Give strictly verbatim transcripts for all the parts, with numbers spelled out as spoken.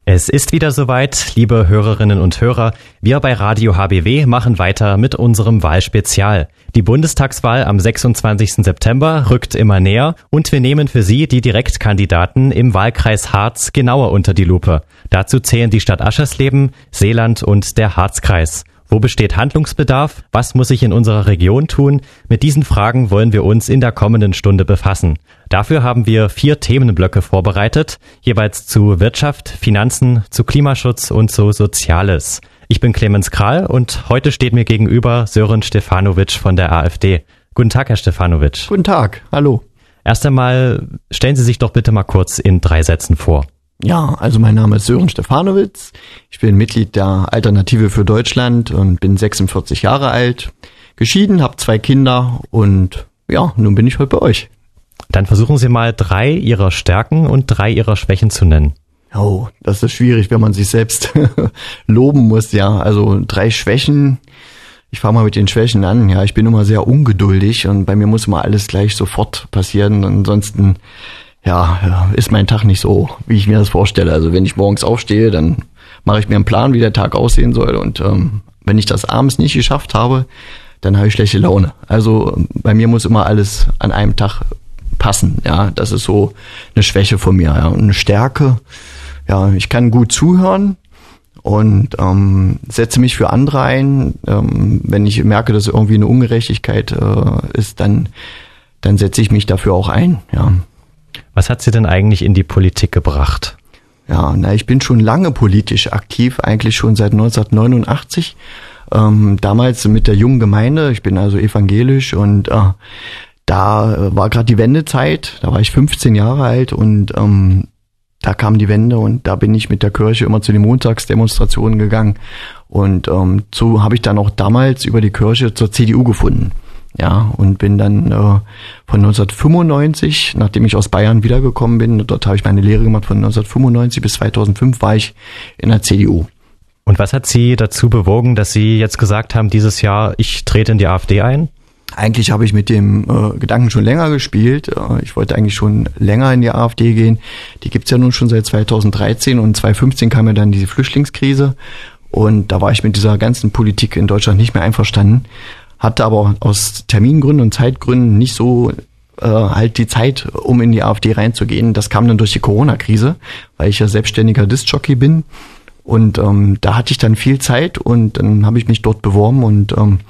Es ist wieder soweit, liebe Hörerinnen und Hörer. Wir bei Radio H B W machen weiter mit unserem Wahlspezial. Die Bundestagswahl am sechsundzwanzigsten September rückt immer näher und wir nehmen für Sie die Direktkandidaten im Wahlkreis Harz genauer unter die Lupe. Dazu zählen die Stadt Aschersleben, Seeland und der Harzkreis. Wo besteht Handlungsbedarf? Was muss sich in unserer Region tun? Mit diesen Fragen wollen wir uns in der kommenden Stunde befassen. Dafür haben wir vier Themenblöcke vorbereitet, jeweils zu Wirtschaft, Finanzen, zu Klimaschutz und zu Soziales. Ich bin Clemens Kral und heute steht mir gegenüber Sören Stefanovic von der AfD. Guten Tag, Herr Stefanovic. Guten Tag, hallo. Erst einmal stellen Sie sich doch bitte mal kurz in drei Sätzen vor. Ja, also mein Name ist Sören Stefanovic. Ich bin Mitglied der Alternative für Deutschland und bin sechsundvierzig Jahre alt, geschieden, habe zwei Kinder und ja, nun bin ich heute bei euch. Dann versuchen Sie mal drei Ihrer Stärken und drei Ihrer Schwächen zu nennen. Oh, das ist schwierig, wenn man sich selbst loben muss, ja. Also drei Schwächen. Ich fange mal mit den Schwächen an. Ja, ich bin immer sehr ungeduldig und bei mir muss immer alles gleich sofort passieren. Ansonsten ja, ist mein Tag nicht so, wie ich mir das vorstelle. Also wenn ich morgens aufstehe, dann mache ich mir einen Plan, wie der Tag aussehen soll. Und ähm, wenn ich das abends nicht geschafft habe, dann habe ich schlechte Laune. Also bei mir muss immer alles an einem Tag passen. Ja, das ist so eine Schwäche von mir. Ja. Und eine Stärke, ja, ich kann gut zuhören und ähm, setze mich für andere ein. Ähm, wenn ich merke, dass irgendwie eine Ungerechtigkeit äh, ist, dann dann setze ich mich dafür auch ein. Ja. Was hat Sie denn eigentlich in die Politik gebracht? Ja, na, ich bin schon lange politisch aktiv, eigentlich schon seit neunzehnhundertneunundachtzig. Ähm, damals mit der jungen Gemeinde, ich bin also evangelisch und äh, da äh, war gerade die Wendezeit, da war ich fünfzehn Jahre alt und ähm, da kam die Wende und da bin ich mit der Kirche immer zu den Montagsdemonstrationen gegangen und ähm, so habe ich dann auch damals über die Kirche zur C D U gefunden. Ja, und bin dann äh, von neunzehnhundertfünfundneunzig, nachdem ich aus Bayern wiedergekommen bin, dort habe ich meine Lehre gemacht, von neunzehnhundertfünfundneunzig bis zweitausendfünf war ich in der C D U. Und was hat Sie dazu bewogen, dass Sie jetzt gesagt haben, dieses Jahr, ich trete in die AfD ein? Eigentlich habe ich mit dem äh, Gedanken schon länger gespielt. Äh, ich wollte eigentlich schon länger in die AfD gehen. Die gibt's ja nun schon seit zweitausenddreizehn und zweitausendfünfzehn kam ja dann diese Flüchtlingskrise. Und da war ich mit dieser ganzen Politik in Deutschland nicht mehr einverstanden. Hatte aber aus Termingründen und Zeitgründen nicht so äh, halt die Zeit, um in die AfD reinzugehen. Das kam dann durch die Corona-Krise, weil ich ja selbstständiger Diskjockey bin. Und ähm, da hatte ich dann viel Zeit und dann habe ich mich dort beworben und ähm,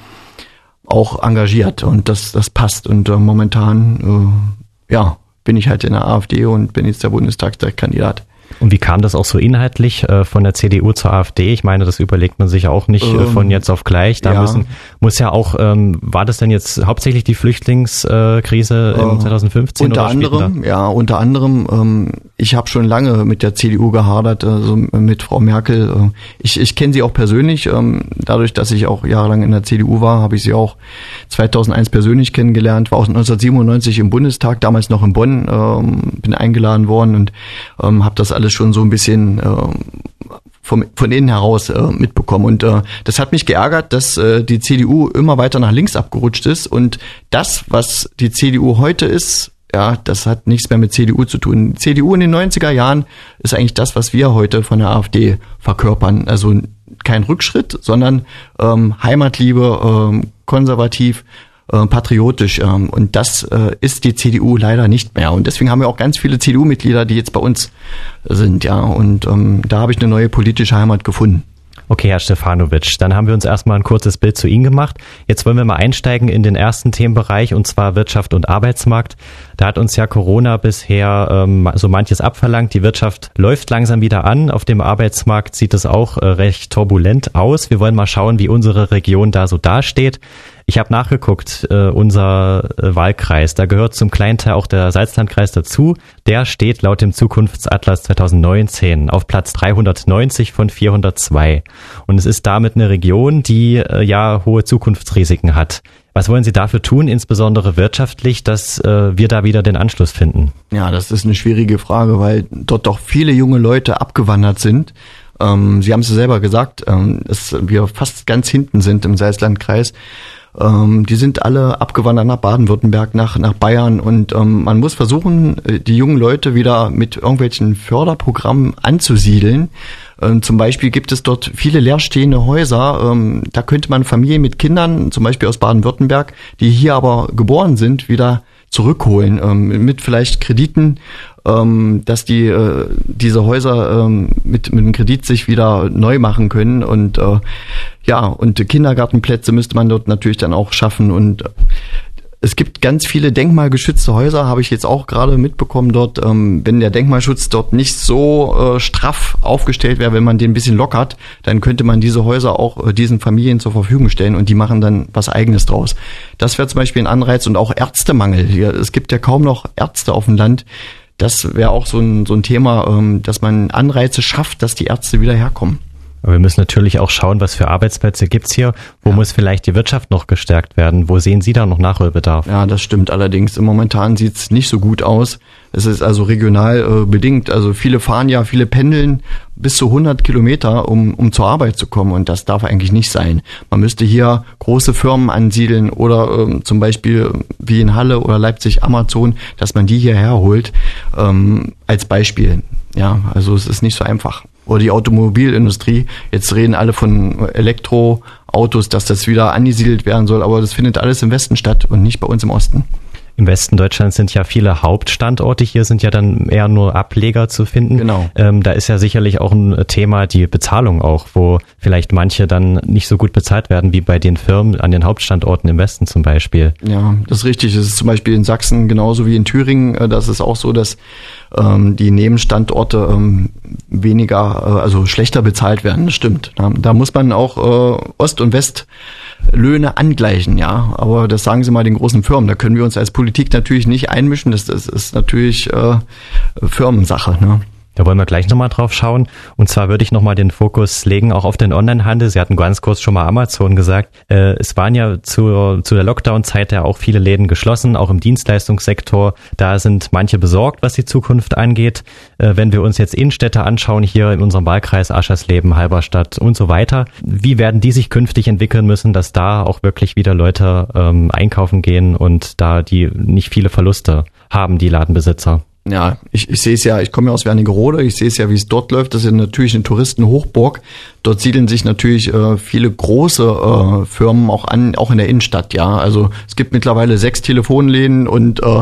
auch engagiert. Und das das passt. Und äh, momentan äh, ja bin ich halt in der AfD und bin jetzt der Bundestagskandidat. Und wie kam das auch so inhaltlich äh, von der C D U zur AfD? Ich meine, das überlegt man sich auch nicht ähm, äh, von jetzt auf gleich. Da ja. müssen muss ja auch, ähm, war das denn jetzt hauptsächlich die Flüchtlingskrise äh, im zweitausendfünfzehn unter oder anderem, später? Ja, unter anderem. Ähm, ich habe schon lange mit der C D U gehadert, also mit Frau Merkel. Ich, ich kenne sie auch persönlich. Ähm, dadurch, dass ich auch jahrelang in der C D U war, habe ich sie auch zweitausendeins persönlich kennengelernt. War auch neunzehnhundertsiebenundneunzig im Bundestag, damals noch in Bonn. Ähm, bin eingeladen worden und ähm, habe das alles schon so ein bisschen äh, von, von innen heraus äh, mitbekommen. Und äh, das hat mich geärgert, dass äh, die C D U immer weiter nach links abgerutscht ist. Und das, was die C D U heute ist, ja, das hat nichts mehr mit C D U zu tun. Die C D U in den neunziger Jahren ist eigentlich das, was wir heute von der AfD verkörpern. Also kein Rückschritt, sondern ähm, Heimatliebe, ähm, konservativ, äh, patriotisch. Ähm, und das äh, ist die C D U leider nicht mehr. Und deswegen haben wir auch ganz viele C D U-Mitglieder, die jetzt bei uns sind. Ja, und ähm, da habe ich eine neue politische Heimat gefunden. Okay, Herr Stefanovic, dann haben wir uns erstmal ein kurzes Bild zu Ihnen gemacht. Jetzt wollen wir mal einsteigen in den ersten Themenbereich, und zwar Wirtschaft und Arbeitsmarkt. Da hat uns ja Corona bisher ähm, so manches abverlangt. Die Wirtschaft läuft langsam wieder an. Auf dem Arbeitsmarkt sieht es auch äh, recht turbulent aus. Wir wollen mal schauen, wie unsere Region da so dasteht. Ich habe nachgeguckt, äh, unser äh, Wahlkreis, da gehört zum kleinen Teil auch der Salzlandkreis dazu. Der steht laut dem Zukunftsatlas zweitausendneunzehn auf Platz dreihundertneunzig von vierhundertzwei. Und es ist damit eine Region, die äh, ja hohe Zukunftsrisiken hat. Was wollen Sie dafür tun, insbesondere wirtschaftlich, dass äh, wir da wieder den Anschluss finden? Ja, das ist eine schwierige Frage, weil dort doch viele junge Leute abgewandert sind. Ähm, Sie haben es selber gesagt, ähm, dass wir fast ganz hinten sind im Salzlandkreis. Ähm, die sind alle abgewandert nach Baden-Württemberg, nach, nach Bayern und ähm, man muss versuchen, die jungen Leute wieder mit irgendwelchen Förderprogrammen anzusiedeln. Ähm, zum Beispiel gibt es dort viele leerstehende Häuser. Ähm, da könnte man Familien mit Kindern, zum Beispiel aus Baden-Württemberg, die hier aber geboren sind, wieder zurückholen, ähm, mit vielleicht Krediten, ähm, dass die äh, diese Häuser ähm, mit mit dem Kredit sich wieder neu machen können und äh, ja, und Kindergartenplätze müsste man dort natürlich dann auch schaffen und äh, es gibt ganz viele denkmalgeschützte Häuser, habe ich jetzt auch gerade mitbekommen dort, ähm, wenn der Denkmalschutz dort nicht so äh, straff aufgestellt wäre, wenn man den ein bisschen lockert, dann könnte man diese Häuser auch äh, diesen Familien zur Verfügung stellen und die machen dann was Eigenes draus. Das wäre zum Beispiel ein Anreiz und auch Ärztemangel. Hier, es gibt ja kaum noch Ärzte auf dem Land. Das wäre auch so ein, so ein Thema, ähm, dass man Anreize schafft, dass die Ärzte wieder herkommen. Aber wir müssen natürlich auch schauen, was für Arbeitsplätze gibt's hier. Wo ja. muss vielleicht die Wirtschaft noch gestärkt werden? Wo sehen Sie da noch Nachholbedarf? Ja, das stimmt allerdings. Momentan sieht's nicht so gut aus. Es ist also regional äh, bedingt. Also viele fahren ja, viele pendeln bis zu hundert Kilometer, um, um zur Arbeit zu kommen. Und das darf eigentlich nicht sein. Man müsste hier große Firmen ansiedeln oder ähm, zum Beispiel wie in Halle oder Leipzig Amazon, dass man die hierher holt, ähm, als Beispiel. Ja, also es ist nicht so einfach. Oder die Automobilindustrie. Jetzt reden alle von Elektroautos, dass das wieder angesiedelt werden soll, aber das findet alles im Westen statt und nicht bei uns im Osten. Im Westen Deutschlands sind ja viele Hauptstandorte, hier sind ja dann eher nur Ableger zu finden. Genau. Ähm, da ist ja sicherlich auch ein Thema die Bezahlung auch, wo vielleicht manche dann nicht so gut bezahlt werden wie bei den Firmen an den Hauptstandorten im Westen zum Beispiel. Ja, das ist richtig. Es ist zum Beispiel in Sachsen genauso wie in Thüringen. Das ist auch so, dass ähm, die Nebenstandorte ähm, weniger, äh, also schlechter bezahlt werden. Das stimmt. Da, da muss man auch äh, Ost- und Westlöhne angleichen, ja. Aber das sagen Sie mal den großen Firmen. Da können wir uns als Politik natürlich nicht einmischen. Das, das ist natürlich äh, Firmensache, ne? Da wollen wir gleich nochmal drauf schauen. Und zwar würde ich nochmal den Fokus legen, auch auf den Onlinehandel. Sie hatten ganz kurz schon mal Amazon gesagt. Äh, es waren ja zu, zu der Lockdown-Zeit ja auch viele Läden geschlossen, auch im Dienstleistungssektor. Da sind manche besorgt, was die Zukunft angeht. Äh, wenn wir uns jetzt Innenstädte anschauen, hier in unserem Wahlkreis Aschersleben, Halberstadt und so weiter, wie werden die sich künftig entwickeln müssen, dass da auch wirklich wieder Leute ähm, einkaufen gehen und da die nicht viele Verluste haben, die Ladenbesitzer? Ja, ich, ich sehe es ja, ich komme ja aus Wernigerode, ich sehe es ja, wie es dort läuft. Das ist natürlich eine Touristenhochburg. Dort siedeln sich natürlich äh, viele große äh, Firmen auch an, auch in der Innenstadt, ja. Also es gibt mittlerweile sechs Telefonläden und äh,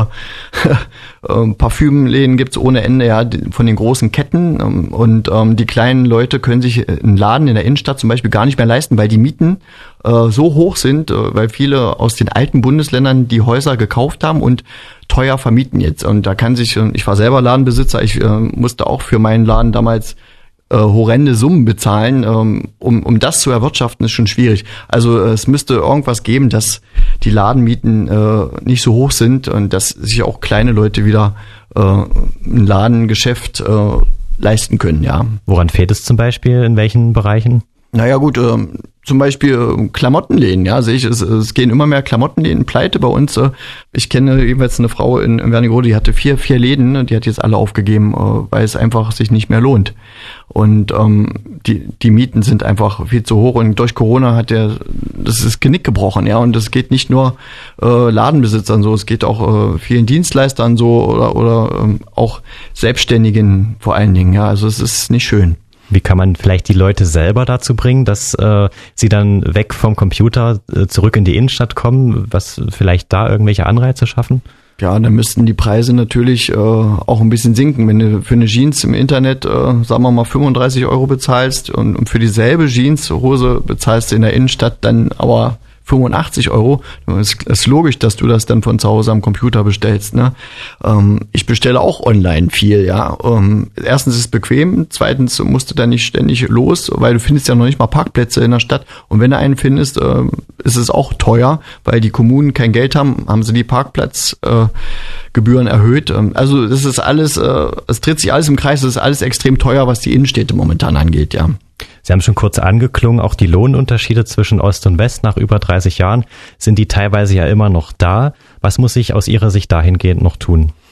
äh, Parfümläden gibt's ohne Ende, ja, von den großen Ketten. Ähm, und ähm, die kleinen Leute können sich einen Laden in der Innenstadt zum Beispiel gar nicht mehr leisten, weil die Mieten äh, so hoch sind, äh, weil viele aus den alten Bundesländern die Häuser gekauft haben und teuer vermieten jetzt. Und da kann sich, ich war selber Ladenbesitzer, ich äh, musste auch für meinen Laden damals äh, horrende Summen bezahlen. Ähm, um, um das zu erwirtschaften, ist schon schwierig. Also äh, es müsste irgendwas geben, dass die Ladenmieten äh, nicht so hoch sind und dass sich auch kleine Leute wieder äh, ein Ladengeschäft äh, leisten können, ja. Woran fehlt es zum Beispiel? In welchen Bereichen? Naja gut, äh, zum Beispiel äh, Klamottenläden, ja, sehe ich, es, es gehen immer mehr Klamottenläden pleite bei uns. Äh, ich kenne jeweils eine Frau in, in Wernigerode, die hatte vier, vier Läden, die hat jetzt alle aufgegeben, äh, weil es einfach sich nicht mehr lohnt. Und ähm, die, die Mieten sind einfach viel zu hoch und durch Corona hat der, das ist Genick gebrochen, ja, und das geht nicht nur äh, Ladenbesitzern so, es geht auch äh, vielen Dienstleistern so oder, oder ähm, auch Selbstständigen vor allen Dingen, ja, also es ist nicht schön. Wie kann man vielleicht die Leute selber dazu bringen, dass äh, sie dann weg vom Computer äh, zurück in die Innenstadt kommen? Was vielleicht da irgendwelche Anreize schaffen? Ja, dann müssten die Preise natürlich äh, auch ein bisschen sinken. Wenn du für eine Jeans im Internet, äh, sagen wir mal, fünfunddreißig Euro bezahlst und, und für dieselbe Jeanshose bezahlst du in der Innenstadt dann aber fünfundachtzig Euro. Es ist logisch, dass du das dann von zu Hause am Computer bestellst, ne? Ähm, ich bestelle auch online viel, ja. Ähm, erstens ist es bequem, zweitens musst du dann nicht ständig los, weil du findest ja noch nicht mal Parkplätze in der Stadt. Und wenn du einen findest, äh, ist es auch teuer, weil die Kommunen kein Geld haben, haben sie die Parkplatzgebühren äh, erhöht. Ähm, also das ist alles, äh, es dreht sich alles im Kreis, es ist alles extrem teuer, was die Innenstädte momentan angeht, ja. Sie haben schon kurz angeklungen, auch die Lohnunterschiede zwischen Ost und West nach über dreißig Jahren, sind die teilweise ja immer noch da. Was muss sich aus Ihrer Sicht dahingehend noch tun?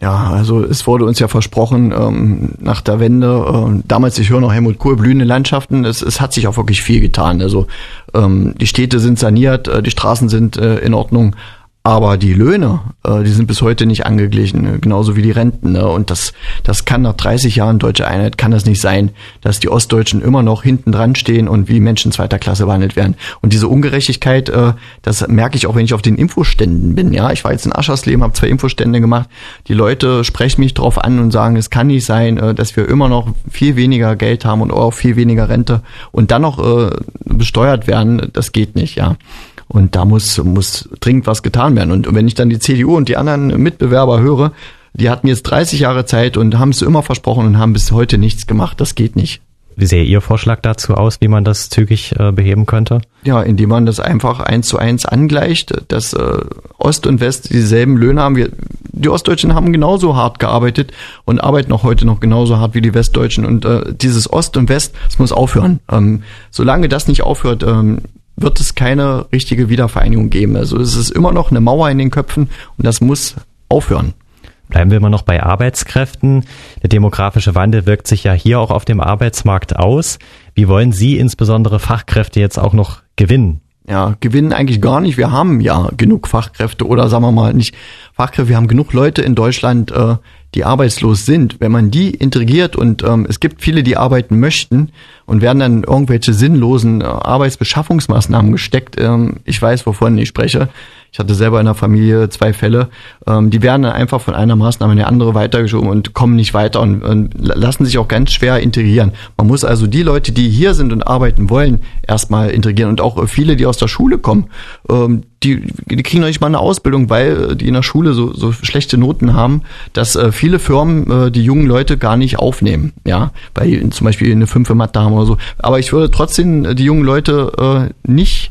Ja, also es wurde uns ja versprochen, ähm, nach der Wende, äh, damals, ich höre noch Helmut Kohl, blühende Landschaften, es, es hat sich auch wirklich viel getan. Also ähm, die Städte sind saniert, äh, die Straßen sind äh, in Ordnung, aber die Löhne, äh, die sind bis heute nicht angeglichen, äh, genauso wie die Renten. Ne? Und das das kann nach dreißig Jahren Deutsche Einheit, kann das nicht sein, dass die Ostdeutschen immer noch hinten dran stehen und wie Menschen zweiter Klasse behandelt werden. Und diese Ungerechtigkeit, äh, das merke ich auch, wenn ich auf den Infoständen bin. Ja, ich war jetzt in Aschersleben, habe zwei Infostände gemacht. Die Leute sprechen mich drauf an und sagen, es kann nicht sein, äh, dass wir immer noch viel weniger Geld haben und auch viel weniger Rente und dann noch äh, besteuert werden. Das geht nicht, ja. Und da muss muss dringend was getan werden. Und wenn ich dann die C D U und die anderen Mitbewerber höre, die hatten jetzt dreißig Jahre Zeit und haben es immer versprochen und haben bis heute nichts gemacht. Das geht nicht. Wie sähe Ihr Vorschlag dazu aus, wie man das zügig äh, beheben könnte? Ja, indem man das einfach eins zu eins angleicht, dass äh, Ost und West dieselben Löhne haben. Wir, die Ostdeutschen haben genauso hart gearbeitet und arbeiten auch heute noch genauso hart wie die Westdeutschen. Und äh, dieses Ost und West, das muss aufhören. Ähm, solange das nicht aufhört, ähm, wird es keine richtige Wiedervereinigung geben. Also es ist immer noch eine Mauer in den Köpfen und das muss aufhören. Bleiben wir immer noch bei Arbeitskräften. Der demografische Wandel wirkt sich ja hier auch auf dem Arbeitsmarkt aus. Wie wollen Sie insbesondere Fachkräfte jetzt auch noch gewinnen? Ja, gewinnen eigentlich gar nicht. Wir haben ja genug Fachkräfte oder sagen wir mal nicht Fachkräfte. Wir haben genug Leute in Deutschland, äh, die arbeitslos sind. Wenn man die integriert und ähm, es gibt viele, die arbeiten möchten und werden dann irgendwelche sinnlosen äh, Arbeitsbeschaffungsmaßnahmen gesteckt. Ähm, ich weiß, wovon ich spreche. Ich hatte selber in der Familie zwei Fälle. Ähm, die werden dann einfach von einer Maßnahme in die andere weitergeschoben und kommen nicht weiter und, und lassen sich auch ganz schwer integrieren. Man muss also die Leute, die hier sind und arbeiten wollen, erstmal integrieren. Und auch viele, die aus der Schule kommen, ähm, die, die kriegen noch nicht mal eine Ausbildung, weil die in der Schule so, so schlechte Noten haben, dass äh, viele Firmen äh, die jungen Leute gar nicht aufnehmen. Ja, weil die zum Beispiel eine fünf in Mathe haben oder so. Aber ich würde trotzdem die jungen Leute äh, nicht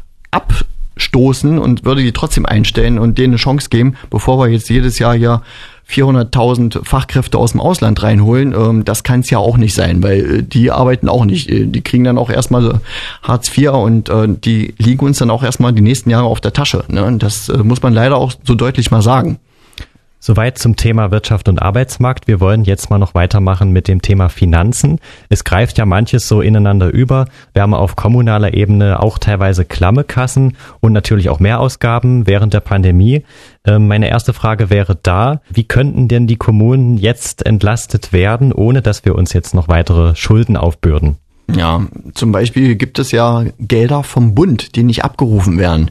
ab stoßen und würde die trotzdem einstellen und denen eine Chance geben, bevor wir jetzt jedes Jahr ja vierhunderttausend Fachkräfte aus dem Ausland reinholen. Das kann es ja auch nicht sein, weil die arbeiten auch nicht. Die kriegen dann auch erstmal Hartz vier und die liegen uns dann auch erstmal die nächsten Jahre auf der Tasche. Das muss man leider auch so deutlich mal sagen. Soweit zum Thema Wirtschaft und Arbeitsmarkt. Wir wollen jetzt mal noch weitermachen mit dem Thema Finanzen. Es greift ja manches so ineinander über. Wir haben auf kommunaler Ebene auch teilweise klamme Kassen und natürlich auch Mehrausgaben während der Pandemie. Meine erste Frage wäre da, wie könnten denn die Kommunen jetzt entlastet werden, ohne dass wir uns jetzt noch weitere Schulden aufbürden? Ja, zum Beispiel gibt es ja Gelder vom Bund, die nicht abgerufen werden.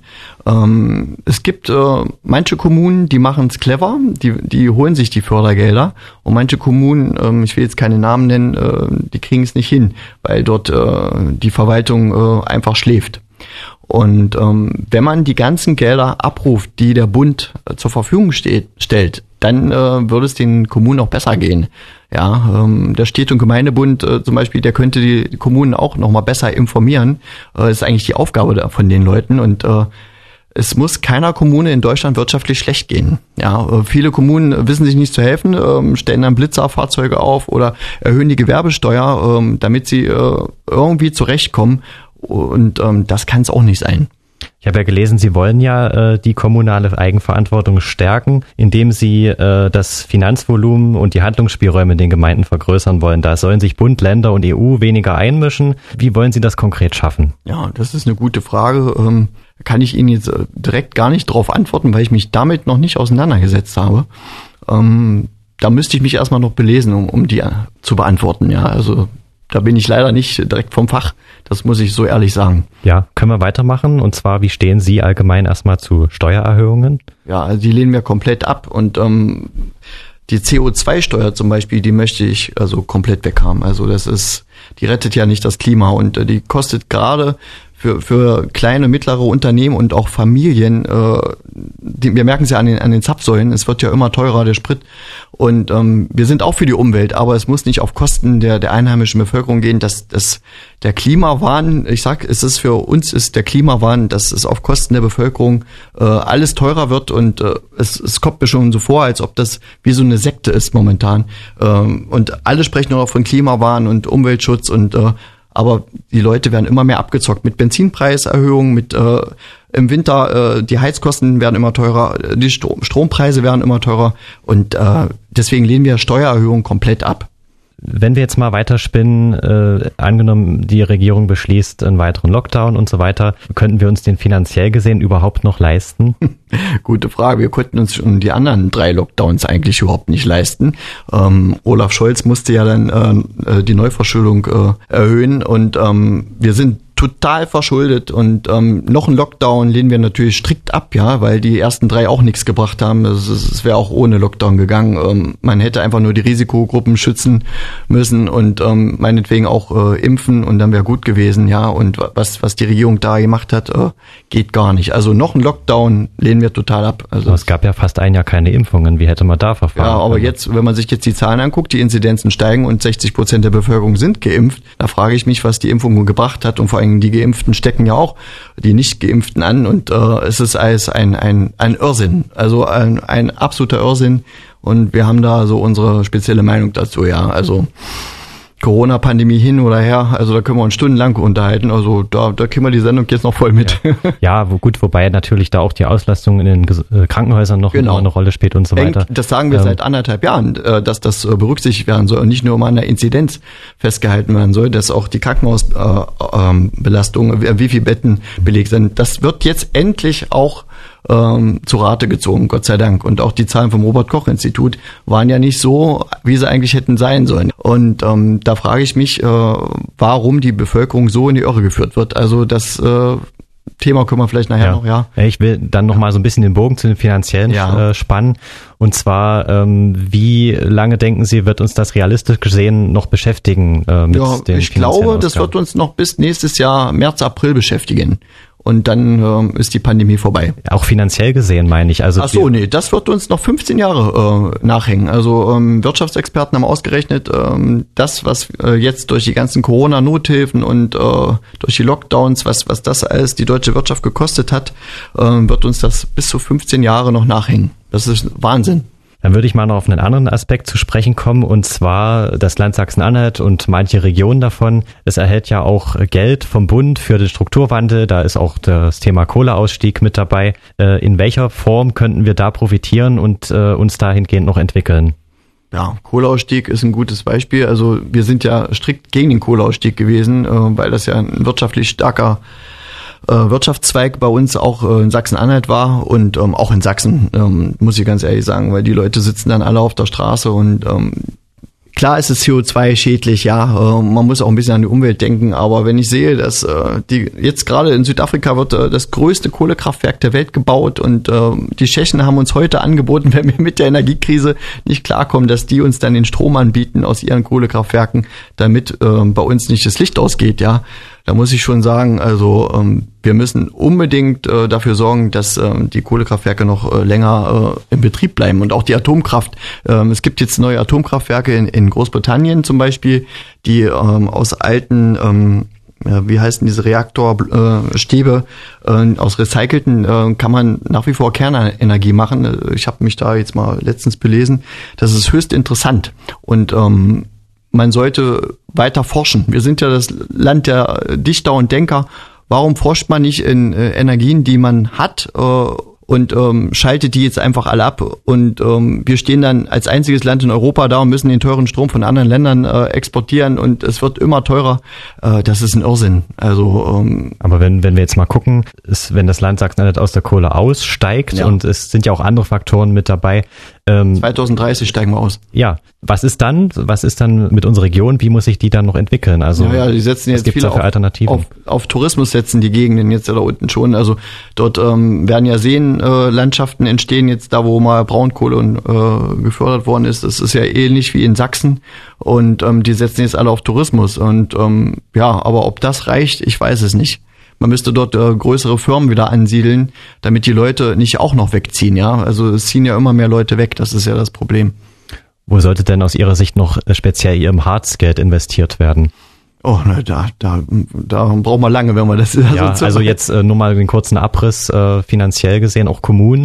Ähm, es gibt äh, manche Kommunen, die machen es clever, die die holen sich die Fördergelder und manche Kommunen, ähm, ich will jetzt keine Namen nennen, äh, die kriegen es nicht hin, weil dort äh, die Verwaltung äh, einfach schläft. Und ähm, wenn man die ganzen Gelder abruft, die der Bund äh, zur Verfügung steht, stellt, dann äh, würde es den Kommunen auch besser gehen. Ja, ähm, der Städte- und Gemeindebund äh, zum Beispiel, der könnte die, die Kommunen auch noch mal besser informieren. Äh, das ist eigentlich die Aufgabe da, von den Leuten. Und äh, es muss keiner Kommune in Deutschland wirtschaftlich schlecht gehen. Ja, äh, viele Kommunen wissen sich nicht zu helfen, äh, stellen dann Blitzerfahrzeuge auf oder erhöhen die Gewerbesteuer, äh, damit sie äh, irgendwie zurechtkommen. Und ähm, das kann es auch nicht sein. Ich habe ja gelesen, Sie wollen ja äh, die kommunale Eigenverantwortung stärken, indem Sie äh, das Finanzvolumen und die Handlungsspielräume in den Gemeinden vergrößern wollen. Da sollen sich Bund, Länder und E U weniger einmischen. Wie wollen Sie das konkret schaffen? Ja, das ist eine gute Frage. Ähm, kann ich Ihnen jetzt direkt gar nicht darauf antworten, weil ich mich damit noch nicht auseinandergesetzt habe. Ähm, da müsste ich mich erstmal noch belesen, um, um die äh, zu beantworten. Ja, also da bin ich leider nicht direkt vom Fach. Das muss ich so ehrlich sagen. Ja, können wir weitermachen? Und zwar, wie stehen Sie allgemein erstmal zu Steuererhöhungen? Ja, also die lehnen wir komplett ab. Und ähm, die C O zwei Steuer zum Beispiel, die möchte ich also komplett weghaben. Also das ist, die rettet ja nicht das Klima und äh, die kostet gerade für für kleine, mittlere Unternehmen und auch Familien, äh, die, wir merken es ja an den an den Zapfsäulen, es wird ja immer teurer, der Sprit. Und ähm, wir sind auch für die Umwelt, aber es muss nicht auf Kosten der der einheimischen Bevölkerung gehen. Dass das der Klimawahn, ich sag, es ist für uns ist der Klimawahn, dass es auf Kosten der Bevölkerung äh, alles teurer wird und äh, es, es kommt mir schon so vor, als ob das wie so eine Sekte ist momentan. Ähm, und alle sprechen nur noch von Klimawahn und Umweltschutz und äh, aber die Leute werden immer mehr abgezockt mit Benzinpreiserhöhungen, mit äh, im Winter, äh, die Heizkosten werden immer teurer, die Strom, Strompreise werden immer teurer und äh, deswegen lehnen wir Steuererhöhungen komplett ab. Wenn wir jetzt mal weiterspinnen, äh, angenommen, die Regierung beschließt einen weiteren Lockdown und so weiter, könnten wir uns den finanziell gesehen überhaupt noch leisten? Gute Frage. Wir konnten uns schon die anderen drei Lockdowns eigentlich überhaupt nicht leisten. Ähm, Olaf Scholz musste ja dann äh, die Neuverschuldung äh, erhöhen und ähm, wir sind total verschuldet und ähm, noch ein Lockdown lehnen wir natürlich strikt ab, ja, weil die ersten drei auch nichts gebracht haben. Es, es wäre auch ohne Lockdown gegangen. Ähm, man hätte einfach nur die Risikogruppen schützen müssen und ähm, meinetwegen auch äh, impfen und dann wäre gut gewesen, ja. Und was was die Regierung da gemacht hat, äh, geht gar nicht. Also noch ein Lockdown lehnen wir total ab. Also aber es gab ja fast ein Jahr keine Impfungen. Wie hätte man da verfahren? Ja, aber jetzt, wenn man sich jetzt die Zahlen anguckt, die Inzidenzen steigen und sechzig Prozent der Bevölkerung sind geimpft, da frage ich mich, was die Impfung gebracht hat und vor allem die Geimpften stecken ja auch die Nicht-Geimpften an und äh, es ist alles ein, ein, ein Irrsinn, also ein, ein absoluter Irrsinn und wir haben da so unsere spezielle Meinung dazu, ja, also Corona-Pandemie hin oder her, also da können wir uns stundenlang unterhalten, also da, da kriegen wir die Sendung jetzt noch voll mit. Ja, ja wo, gut, wobei natürlich da auch die Auslastung in den Ges- Krankenhäusern noch genau. eine Rolle spielt und so weiter. Das sagen wir ähm. seit anderthalb Jahren, dass das berücksichtigt werden soll und nicht nur mal an der Inzidenz festgehalten werden soll, dass auch die Krankenhausbelastung, wie viele Betten belegt sind, das wird jetzt endlich auch ähm, zu Rate gezogen, Gott sei Dank. Und auch die Zahlen vom Robert-Koch-Institut waren ja nicht so, wie sie eigentlich hätten sein sollen. Und ähm, da frage ich mich, äh, warum die Bevölkerung so in die Irre geführt wird. Also das äh, Thema können wir vielleicht nachher ja. noch, ja. Ich will dann noch mal so ein bisschen den Bogen zu den finanziellen ja. äh, spannen. Und zwar, ähm, wie lange denken Sie, wird uns das realistisch gesehen noch beschäftigen äh, mit ja, den ich glaube, das wird uns noch bis nächstes Jahr März, April beschäftigen. Und dann ähm, ist die Pandemie vorbei. Auch finanziell gesehen, meine ich. Also ach so, nee, das wird uns noch fünfzehn Jahre äh, nachhängen. Also ähm, Wirtschaftsexperten haben ausgerechnet, ähm, das, was äh, jetzt durch die ganzen Corona-Nothilfen und äh, durch die Lockdowns, was was das alles die deutsche Wirtschaft gekostet hat, äh, wird uns das bis zu fünfzehn Jahre noch nachhängen. Das ist Wahnsinn. Dann würde ich mal noch auf einen anderen Aspekt zu sprechen kommen, und zwar das Land Sachsen-Anhalt und manche Regionen davon. Es erhält ja auch Geld vom Bund für den Strukturwandel. Da ist auch das Thema Kohleausstieg mit dabei. In welcher Form könnten wir da profitieren und uns dahingehend noch entwickeln? Ja, Kohleausstieg ist ein gutes Beispiel. Also wir sind ja strikt gegen den Kohleausstieg gewesen, weil das ja ein wirtschaftlich starker Wirtschaftszweig bei uns auch in Sachsen-Anhalt war und ähm, auch in Sachsen, ähm, muss ich ganz ehrlich sagen, weil die Leute sitzen dann alle auf der Straße und ähm, klar ist es C O zwei schädlich, ja, äh, man muss auch ein bisschen an die Umwelt denken, aber wenn ich sehe, dass äh, die jetzt gerade in Südafrika wird äh, das größte Kohlekraftwerk der Welt gebaut und äh, die Tschechen haben uns heute angeboten, wenn wir mit der Energiekrise nicht klarkommen, dass die uns dann den Strom anbieten aus ihren Kohlekraftwerken, damit äh, bei uns nicht das Licht ausgeht, ja. Da muss ich schon sagen, also ähm, wir müssen unbedingt äh, dafür sorgen, dass äh, die Kohlekraftwerke noch äh, länger äh, in Betrieb bleiben und auch die Atomkraft. Ähm, es gibt jetzt neue Atomkraftwerke in, in Großbritannien zum Beispiel, die ähm, aus alten, ähm, ja, wie heißen diese Reaktorstäbe, äh, aus recycelten äh, kann man nach wie vor Kernenergie machen. Ich habe mich da jetzt mal letztens belesen. Das ist höchst interessant und ähm, man sollte weiter forschen. Wir sind ja das Land der Dichter und Denker. Warum forscht man nicht in äh, Energien, die man hat äh, und ähm, schaltet die jetzt einfach alle ab? Und ähm, wir stehen dann als einziges Land in Europa da und müssen den teuren Strom von anderen Ländern äh, exportieren und es wird immer teurer. Äh, das ist ein Irrsinn. Also, ähm, aber wenn wenn wir jetzt mal gucken, ist, wenn das Land Sachsen-Anhalt aus der Kohle aussteigt, ja, und es sind ja auch andere Faktoren mit dabei. Ähm, zwanzig dreißig steigen wir aus. Ja, was ist dann? Was ist dann mit unserer Region? Wie muss sich die dann noch entwickeln? Also ja, ja, die setzen jetzt viel auf, auf, auf Tourismus setzen die Gegenden jetzt da unten schon. Also dort ähm, werden ja Seenlandschaften äh, entstehen jetzt da, wo mal Braunkohle und, äh, gefördert worden ist. Das ist ja ähnlich wie in Sachsen und ähm, die setzen jetzt alle auf Tourismus und ähm, ja, aber ob das reicht, ich weiß es nicht. Man müsste dort äh, größere Firmen wieder ansiedeln, damit die Leute nicht auch noch wegziehen, ja. Also es ziehen ja immer mehr Leute weg, das ist ja das Problem. Wo sollte denn aus Ihrer Sicht noch speziell Ihrem Harzgeld investiert werden? Oh, na, da, da, da braucht man lange, wenn man das... Ja, also, also jetzt äh, nur mal den kurzen Abriss, äh, finanziell gesehen, auch Kommunen.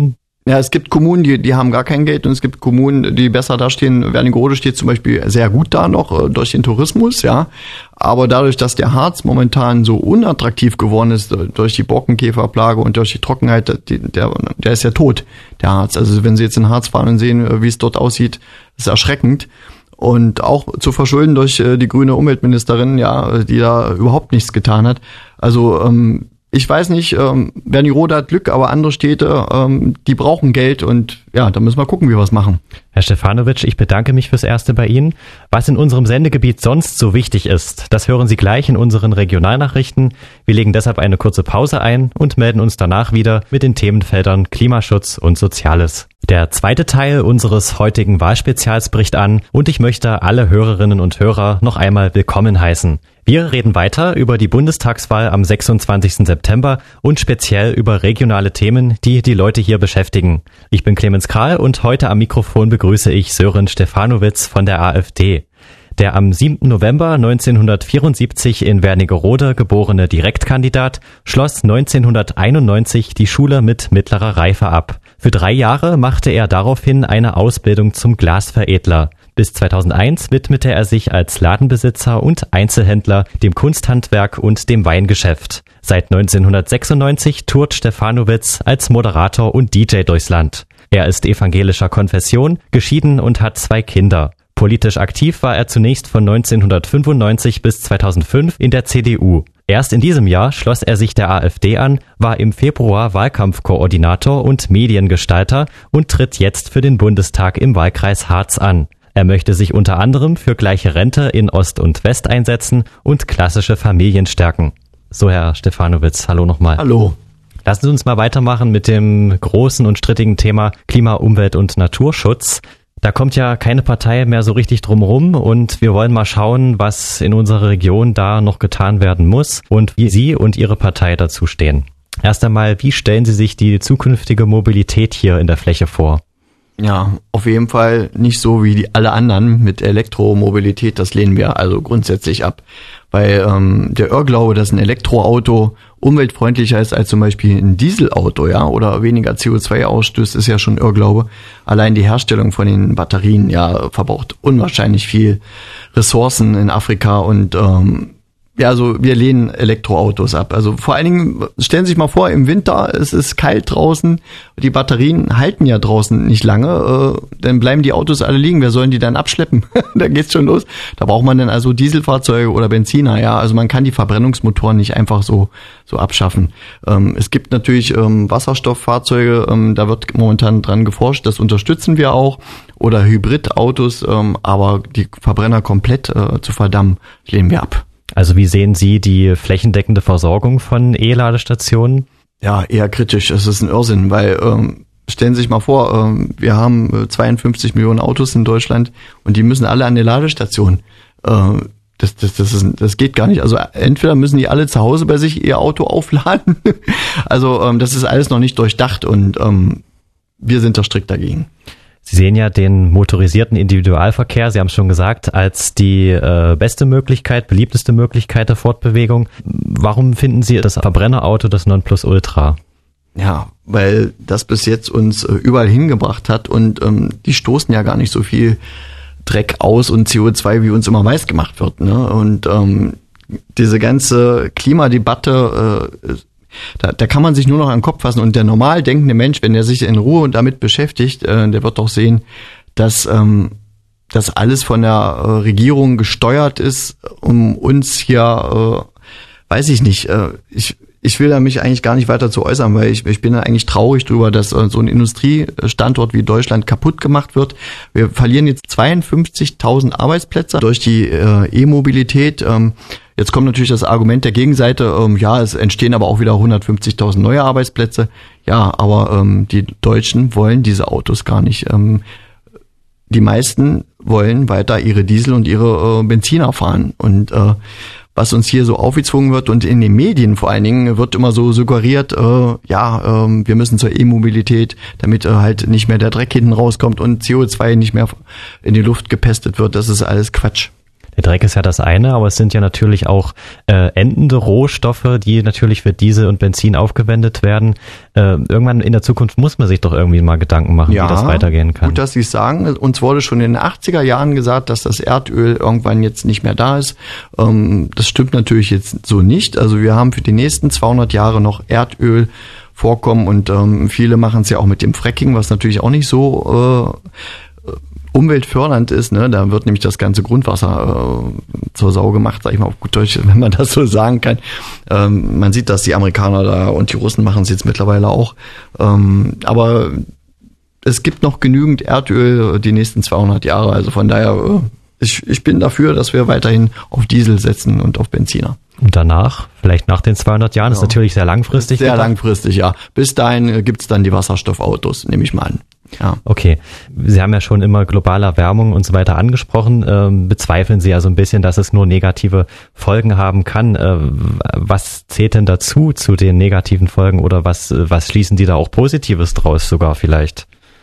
Ja, es gibt Kommunen, die, die haben gar kein Geld und es gibt Kommunen, die besser dastehen. Wernigerode steht zum Beispiel sehr gut da noch äh, durch den Tourismus, ja. Aber dadurch, dass der Harz momentan so unattraktiv geworden ist durch die Borkenkäferplage und durch die Trockenheit, die, der, der ist ja tot, der Harz. Also wenn Sie jetzt in Harz fahren und sehen, wie es dort aussieht, ist erschreckend. Und auch zu verschulden durch äh, die grüne Umweltministerin, ja, die da überhaupt nichts getan hat. Also ähm, ich weiß nicht, ähm, Wernigerode hat Glück, aber andere Städte, ähm, die brauchen Geld und ja, da müssen wir gucken, wie wir es machen. Herr Stefanovic, ich bedanke mich fürs Erste bei Ihnen. Was in unserem Sendegebiet sonst so wichtig ist, das hören Sie gleich in unseren Regionalnachrichten. Wir legen deshalb eine kurze Pause ein und melden uns danach wieder mit den Themenfeldern Klimaschutz und Soziales. Der zweite Teil unseres heutigen Wahlspezials bricht an und ich möchte alle Hörerinnen und Hörer noch einmal willkommen heißen. Wir reden weiter über die Bundestagswahl am sechsundzwanzigsten September und speziell über regionale Themen, die die Leute hier beschäftigen. Ich bin Clemens Kral und heute am Mikrofon begrüße ich Sören Stefanowitz von der AfD. Der am siebten November neunzehnhundertvierundsiebzig in Wernigerode geborene Direktkandidat schloss neunzehnhunderteinundneunzig die Schule mit mittlerer Reife ab. Für drei Jahre machte er daraufhin eine Ausbildung zum Glasveredler. Bis zweitausendeins widmete er sich als Ladenbesitzer und Einzelhändler dem Kunsthandwerk und dem Weingeschäft. Seit neunzehnhundertsechsundneunzig tourt Stefanowitz als Moderator und D J durchs Land. Er ist evangelischer Konfession, geschieden und hat zwei Kinder. Politisch aktiv war er zunächst von neunzehnhundertfünfundneunzig bis zweitausendfünf in der C D U. Erst in diesem Jahr schloss er sich der AfD an, war im Februar Wahlkampfkoordinator und Mediengestalter und tritt jetzt für den Bundestag im Wahlkreis Harz an. Er möchte sich unter anderem für gleiche Rente in Ost und West einsetzen und klassische Familien stärken. So, Herr Stefanowitz, hallo nochmal. Hallo. Lassen Sie uns mal weitermachen mit dem großen und strittigen Thema Klima, Umwelt und Naturschutz. Da kommt ja keine Partei mehr so richtig drum rum und wir wollen mal schauen, was in unserer Region da noch getan werden muss und wie Sie und Ihre Partei dazu stehen. Erst einmal, wie stellen Sie sich die zukünftige Mobilität hier in der Fläche vor? Ja, auf jeden Fall nicht so wie die alle anderen mit Elektromobilität, das lehnen wir also grundsätzlich ab. Weil ähm, der Irrglaube, dass ein Elektroauto umweltfreundlicher ist als zum Beispiel ein Dieselauto, ja, oder weniger C O zwei ausstößt, ist ja schon Irrglaube. Allein die Herstellung von den Batterien, ja, verbraucht unwahrscheinlich viel Ressourcen in Afrika und ähm, ja, also wir lehnen Elektroautos ab. Also vor allen Dingen, stellen Sie sich mal vor, im Winter, es ist kalt draußen, die Batterien halten ja draußen nicht lange, äh, dann bleiben die Autos alle liegen, wer sollen die dann abschleppen? Da geht's schon los. Da braucht man dann also Dieselfahrzeuge oder Benziner, ja, also man kann die Verbrennungsmotoren nicht einfach so so abschaffen. Ähm, es gibt natürlich ähm, Wasserstofffahrzeuge, ähm, da wird momentan dran geforscht, das unterstützen wir auch, oder Hybridautos, ähm, aber die Verbrenner komplett äh, zu verdammen, lehnen wir ab. Also wie sehen Sie die flächendeckende Versorgung von E-Ladestationen? Ja, eher kritisch. Es ist ein Irrsinn, weil ähm, stellen Sie sich mal vor, ähm, wir haben äh, zweiundfünfzig Millionen Autos in Deutschland und die müssen alle an der Ladestation. Äh, das, das, das, ist, das geht gar nicht. Also entweder müssen die alle zu Hause bei sich ihr Auto aufladen. Also ähm, das ist alles noch nicht durchdacht und ähm, wir sind da strikt dagegen. Sie sehen ja den motorisierten Individualverkehr, Sie haben es schon gesagt, als die äh, beste Möglichkeit, beliebteste Möglichkeit der Fortbewegung. Warum finden Sie das Verbrennerauto das Nonplusultra? Ja, weil das bis jetzt uns äh, überall hingebracht hat und ähm, die stoßen ja gar nicht so viel Dreck aus und C O zwei, wie uns immer weiß gemacht wird. Ne? Und ähm, diese ganze Klimadebatte äh, Da, da kann man sich nur noch an den Kopf fassen und der normal denkende Mensch, wenn er sich in Ruhe damit beschäftigt, äh, der wird doch sehen, dass ähm, das alles von der äh, Regierung gesteuert ist, um uns hier, äh, weiß ich nicht, äh, ich ich will da mich eigentlich gar nicht weiter zu äußern, weil ich ich bin da eigentlich traurig drüber, dass äh, so ein Industriestandort wie Deutschland kaputt gemacht wird. Wir verlieren jetzt zweiundfünfzigtausend Arbeitsplätze durch die äh, E-Mobilität. Ähm, Jetzt kommt natürlich das Argument der Gegenseite, ähm, ja, es entstehen aber auch wieder hundertfünfzigtausend neue Arbeitsplätze. Ja, aber ähm, die Deutschen wollen diese Autos gar nicht. Ähm, die meisten wollen weiter ihre Diesel und ihre äh, Benziner fahren. Und äh, was uns hier so aufgezwungen wird und in den Medien vor allen Dingen wird immer so suggeriert, äh, ja, äh, wir müssen zur E-Mobilität, damit äh, halt nicht mehr der Dreck hinten rauskommt und C O zwei nicht mehr in die Luft gepestet wird. Das ist alles Quatsch. Der Dreck ist ja das eine, aber es sind ja natürlich auch äh, endende Rohstoffe, die natürlich für Diesel und Benzin aufgewendet werden. Äh, irgendwann in der Zukunft muss man sich doch irgendwie mal Gedanken machen, ja, wie das weitergehen kann. Gut, dass Sie es sagen. Uns wurde schon in den achtziger Jahren gesagt, dass das Erdöl irgendwann jetzt nicht mehr da ist. Ähm, das stimmt natürlich jetzt so nicht. Also wir haben für die nächsten zweihundert Jahre noch Erdöl vorkommen und ähm, viele machen es ja auch mit dem Fracking, was natürlich auch nicht so äh, umweltfördernd ist, ne? Da wird nämlich das ganze Grundwasser äh, zur Sau gemacht, sag ich mal auf gut Deutsch, wenn man das so sagen kann. Ähm, man sieht, dass die Amerikaner da und die Russen machen es jetzt mittlerweile auch. Ähm, aber es gibt noch genügend Erdöl die nächsten zweihundert Jahre. Also von daher, äh, ich, ich bin dafür, dass wir weiterhin auf Diesel setzen und auf Benziner. Und danach, vielleicht nach den zweihundert Jahren, ja. Ist natürlich sehr langfristig. Sehr gedacht. langfristig, ja. Bis dahin gibt's dann die Wasserstoffautos, nehme ich mal an. Ja. Okay. Sie haben ja schon immer globale Erwärmung und so weiter angesprochen. Ähm, bezweifeln Sie ja so ein bisschen, dass es nur negative Folgen haben kann. Äh, was zählt denn dazu, zu den negativen Folgen, oder was, was schließen die da auch Positives draus sogar vielleicht?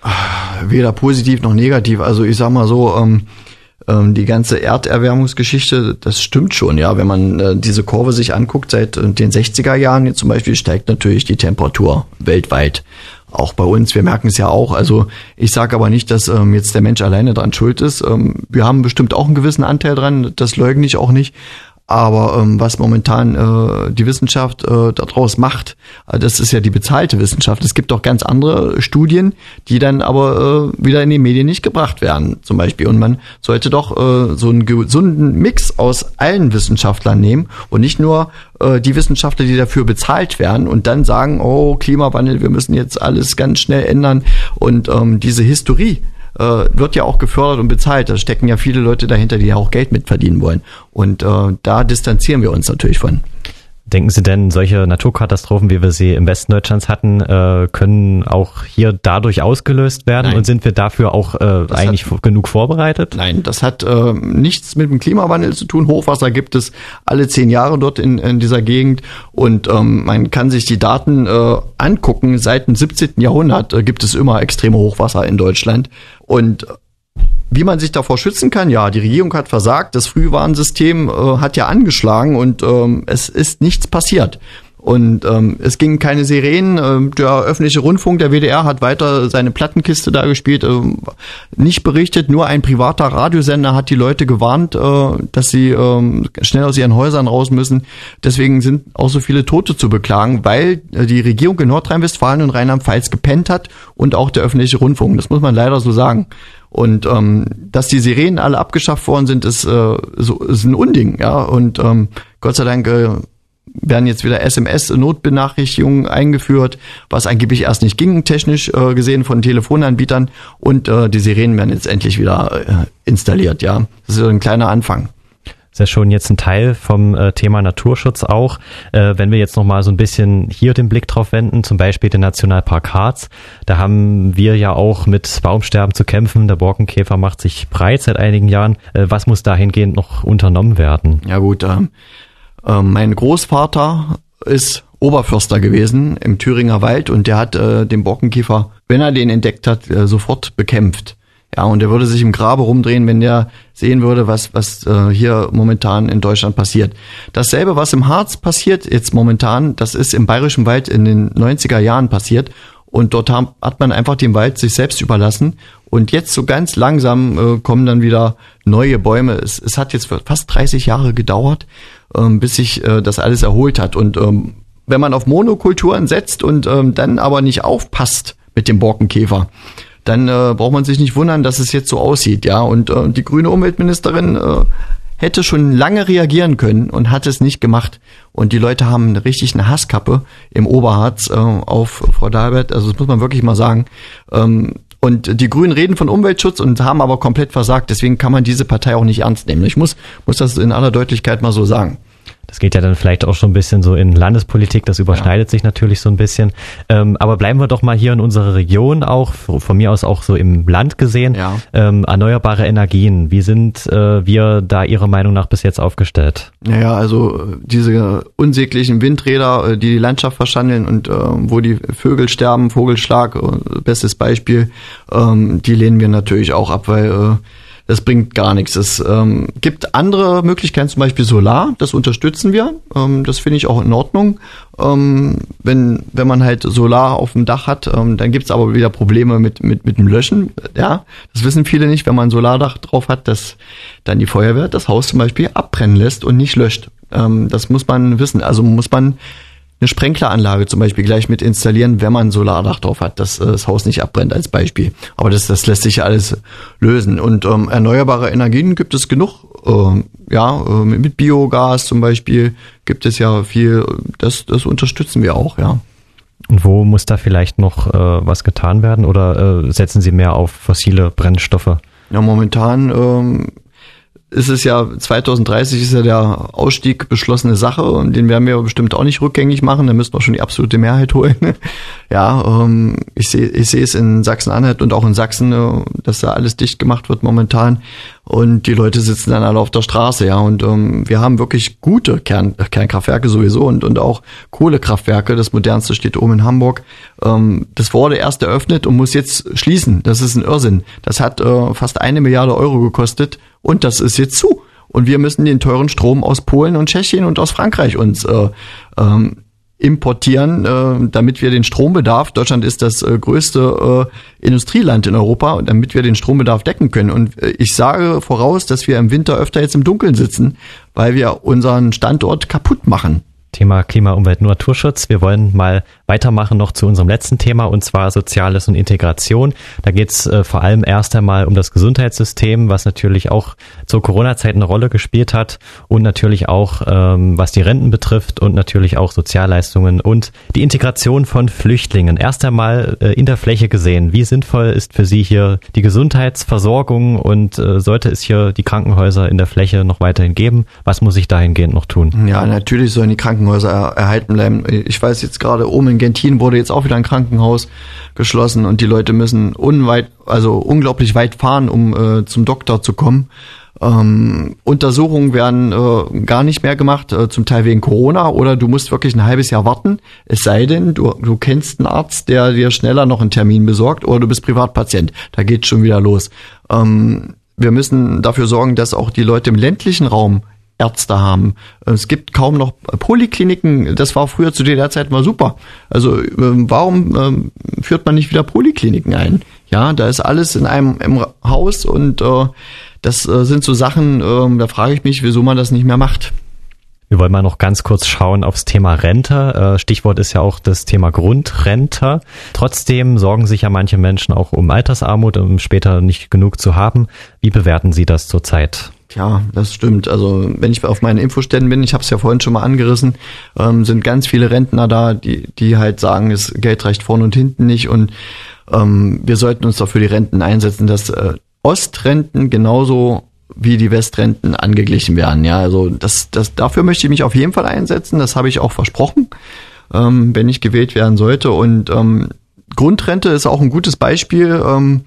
Weder positiv noch negativ. Also ich sag mal so, ähm, ähm, die ganze Erderwärmungsgeschichte, das stimmt schon, ja. Wenn man äh, diese Kurve sich anguckt, seit äh, den sechziger Jahren jetzt zum Beispiel, steigt natürlich die Temperatur weltweit. Auch bei uns, wir merken es ja auch. Also ich sage aber nicht, dass ähm, jetzt der Mensch alleine dran schuld ist. Ähm, wir haben bestimmt auch einen gewissen Anteil dran, das leugne ich auch nicht. Aber ähm, was momentan äh, die Wissenschaft äh, daraus macht, äh, das ist ja die bezahlte Wissenschaft. Es gibt auch ganz andere Studien, die dann aber äh, wieder in die Medien nicht gebracht werden, zum Beispiel. Und man sollte doch äh, so einen gesunden Mix aus allen Wissenschaftlern nehmen und nicht nur äh, die Wissenschaftler, die dafür bezahlt werden und dann sagen, oh, Klimawandel, wir müssen jetzt alles ganz schnell ändern. Und ähm, diese Historie wird ja auch gefördert und bezahlt. Da stecken ja viele Leute dahinter, die ja auch Geld mitverdienen wollen. Und äh, da distanzieren wir uns natürlich von. Denken Sie denn, solche Naturkatastrophen, wie wir sie im Westen Deutschlands hatten, äh, können auch hier dadurch ausgelöst werden? Nein. Und sind wir dafür auch äh, eigentlich hat, genug vorbereitet? Nein, das hat äh, nichts mit dem Klimawandel zu tun. Hochwasser gibt es alle zehn Jahre dort in, in dieser Gegend. Und ähm, man kann sich die Daten äh, angucken. Seit dem siebzehnten Jahrhundert äh, gibt es immer extreme Hochwasser in Deutschland. Und wie man sich davor schützen kann, ja, die Regierung hat versagt, das Frühwarnsystem äh, hat ja angeschlagen und ähm, es ist nichts passiert. Und ähm, es gingen keine Sirenen, ähm, der öffentliche Rundfunk, der W D R hat weiter seine Plattenkiste da gespielt, ähm, nicht berichtet, nur ein privater Radiosender hat die Leute gewarnt, äh, dass sie ähm, schnell aus ihren Häusern raus müssen. Deswegen sind auch so viele Tote zu beklagen, weil äh, die Regierung in Nordrhein-Westfalen und Rheinland-Pfalz gepennt hat und auch der öffentliche Rundfunk, das muss man leider so sagen. Und ähm, dass die Sirenen alle abgeschafft worden sind, ist, äh, so, ist ein Unding, ja. Und ähm, Gott sei Dank äh, werden jetzt wieder S M S-Notbenachrichtigungen eingeführt, was angeblich erst nicht ging, technisch äh, gesehen von Telefonanbietern. Und äh, die Sirenen werden jetzt endlich wieder äh, installiert, ja. Das ist ein kleiner Anfang. Ist ja schon jetzt ein Teil vom äh, Thema Naturschutz auch. Äh, wenn wir jetzt noch mal so ein bisschen hier den Blick drauf wenden, zum Beispiel den Nationalpark Harz, da haben wir ja auch mit Baumsterben zu kämpfen. Der Borkenkäfer macht sich breit seit einigen Jahren. Äh, was muss dahingehend noch unternommen werden? Ja gut, ähm, äh, mein Großvater ist Oberförster gewesen im Thüringer Wald und der hat äh, den Borkenkäfer, wenn er den entdeckt hat, äh, sofort bekämpft. Ja, und er würde sich im Grabe rumdrehen, wenn der sehen würde, was was äh, hier momentan in Deutschland passiert. Dasselbe, was im Harz passiert jetzt momentan, das ist im Bayerischen Wald in den neunziger Jahren passiert. Und dort hat man einfach den Wald sich selbst überlassen. Und jetzt so ganz langsam äh, kommen dann wieder neue Bäume. Es, es hat jetzt fast dreißig Jahre gedauert, ähm, bis sich äh, das alles erholt hat. Und ähm, wenn man auf Monokulturen setzt und ähm, dann aber nicht aufpasst mit dem Borkenkäfer, dann äh, braucht man sich nicht wundern, dass es jetzt so aussieht, ja. Und äh, die grüne Umweltministerin äh, hätte schon lange reagieren können und hat es nicht gemacht. Und die Leute haben eine, richtig eine Hasskappe im Oberharz äh, auf Frau Dahlberth. Also das muss man wirklich mal sagen. Ähm, und die Grünen reden von Umweltschutz und haben aber komplett versagt. Deswegen kann man diese Partei auch nicht ernst nehmen. Ich muss muss das in aller Deutlichkeit mal so sagen. Das geht ja dann vielleicht auch schon ein bisschen so in Landespolitik, das überschneidet ja. sich natürlich so ein bisschen. Ähm, aber bleiben wir doch mal hier in unserer Region auch, von mir aus auch so im Land gesehen. Ja. Ähm, erneuerbare Energien, wie sind äh, wir da Ihrer Meinung nach bis jetzt aufgestellt? Naja, also diese unsäglichen Windräder, die die Landschaft verschandeln und äh, wo die Vögel sterben, Vogelschlag, bestes Beispiel, ähm, die lehnen wir natürlich auch ab, weil äh, das bringt gar nichts. Es ähm, gibt andere Möglichkeiten, zum Beispiel Solar, das unterstützen wir. Ähm, das finde ich auch in Ordnung. Ähm, wenn wenn man halt Solar auf dem Dach hat, ähm, dann gibt's aber wieder Probleme mit mit mit dem Löschen. Ja, das wissen viele nicht, wenn man ein Solardach drauf hat, dass dann die Feuerwehr das Haus zum Beispiel abbrennen lässt und nicht löscht. Ähm, das muss man wissen. Also muss man eine Sprenkleranlage zum Beispiel gleich mit installieren, wenn man ein Solardach drauf hat, dass äh, das Haus nicht abbrennt als Beispiel. Aber das, das lässt sich ja alles lösen. Und ähm, erneuerbare Energien gibt es genug. Ähm, ja, äh, mit Biogas zum Beispiel gibt es ja viel. Das, das unterstützen wir auch, ja. Und wo muss da vielleicht noch äh, was getan werden oder äh, setzen Sie mehr auf fossile Brennstoffe? Ja, momentan ähm, ist es ja, zwanzig dreißig ist ja der Ausstieg beschlossene Sache und den werden wir bestimmt auch nicht rückgängig machen, da müssen wir schon die absolute Mehrheit holen. Ja, ähm, ich sehe ich sehe es in Sachsen-Anhalt und auch in Sachsen, äh, dass da alles dicht gemacht wird momentan und die Leute sitzen dann alle auf der Straße, ja, und ähm, wir haben wirklich gute Kern, Kernkraftwerke sowieso und und auch Kohlekraftwerke, das modernste steht oben in Hamburg. Ähm, das wurde erst eröffnet und muss jetzt schließen, das ist ein Irrsinn. Das hat äh, fast eine Milliarde Euro gekostet und das ist jetzt zu. Und wir müssen den teuren Strom aus Polen und Tschechien und aus Frankreich uns äh, ähm, importieren, äh, damit wir den Strombedarf, Deutschland ist das äh, größte äh, Industrieland in Europa, und damit wir den Strombedarf decken können. Und äh, ich sage voraus, dass wir im Winter öfter jetzt im Dunkeln sitzen, weil wir unseren Standort kaputt machen. Thema Klima, Umwelt, Naturschutz. Wir wollen mal weitermachen noch zu unserem letzten Thema, und zwar Soziales und Integration. Da geht es äh, vor allem erst einmal um das Gesundheitssystem, was natürlich auch zur Corona-Zeit eine Rolle gespielt hat, und natürlich auch, ähm, was die Renten betrifft, und natürlich auch Sozialleistungen und die Integration von Flüchtlingen. Erst einmal äh, in der Fläche gesehen, wie sinnvoll ist für Sie hier die Gesundheitsversorgung, und äh, sollte es hier die Krankenhäuser in der Fläche noch weiterhin geben? Was muss ich dahingehend noch tun? Ja, natürlich sollen die Krankenhäuser erhalten bleiben. Ich weiß jetzt gerade, oben in Gentin wurde jetzt auch wieder ein Krankenhaus geschlossen und die Leute müssen unweit, also unglaublich weit fahren, um äh, zum Doktor zu kommen. Ähm, Untersuchungen werden äh, gar nicht mehr gemacht, äh, zum Teil wegen Corona, oder du musst wirklich ein halbes Jahr warten, es sei denn, du, du kennst einen Arzt, der dir schneller noch einen Termin besorgt, oder du bist Privatpatient. Da geht's schon wieder los. Ähm, wir müssen dafür sorgen, dass auch die Leute im ländlichen Raum Ärzte haben. Es gibt kaum noch Polikliniken. Das war früher zu der Zeit mal super. Also warum äh, führt man nicht wieder Polikliniken ein? Ja, da ist alles in einem im Haus, und äh, das äh, sind so Sachen, äh, da frage ich mich, wieso man das nicht mehr macht. Wir wollen mal noch ganz kurz schauen aufs Thema Rente. Stichwort ist ja auch das Thema Grundrente. Trotzdem sorgen sich ja manche Menschen auch um Altersarmut, um später nicht genug zu haben. Wie bewerten Sie das zurzeit? Ja, das stimmt. Also wenn ich auf meinen Infoständen bin, ich habe es ja vorhin schon mal angerissen, ähm, sind ganz viele Rentner da, die die halt sagen, das Geld reicht vorne und hinten nicht, und ähm, wir sollten uns doch für die Renten einsetzen, dass äh, Ostrenten genauso wie die Westrenten angeglichen werden. Ja, also das, das, dafür möchte ich mich auf jeden Fall einsetzen. Das habe ich auch versprochen, ähm, wenn ich gewählt werden sollte. Und ähm, Grundrente ist auch ein gutes Beispiel. Ähm,